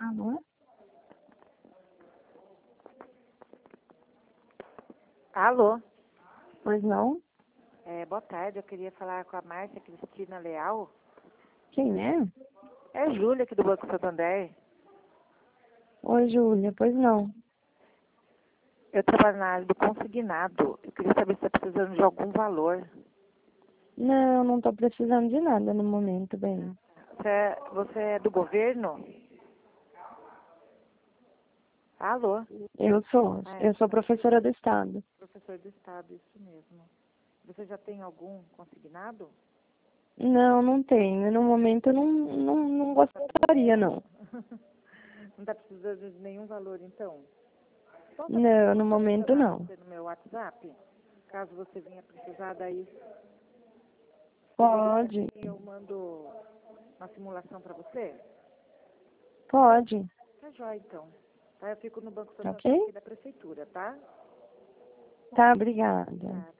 Alô? Alô? Pois não? Boa tarde, eu queria falar com a Márcia Cristina Leal. Quem é? É Júlia aqui do Banco Santander. Oi, Júlia. Pois não. Eu trabalho na área do consignado. Eu queria saber se está precisando de algum valor. Não, não tô precisando de nada no momento, bem. Você é do governo? Alô? Eu sou professora do Estado. Professor do Estado, isso mesmo. Você já tem algum consignado? Não, não tenho. No momento eu não gostaria, não. Não está precisando de nenhum valor, então? Não, no momento não. Você no meu WhatsApp, caso você venha precisar daí, Pode, eu mando uma simulação para você. pode. Tá jóia, então. Tá, eu fico no Banco Ok? Santander aqui da Prefeitura, tá? Tá, obrigada. Tá.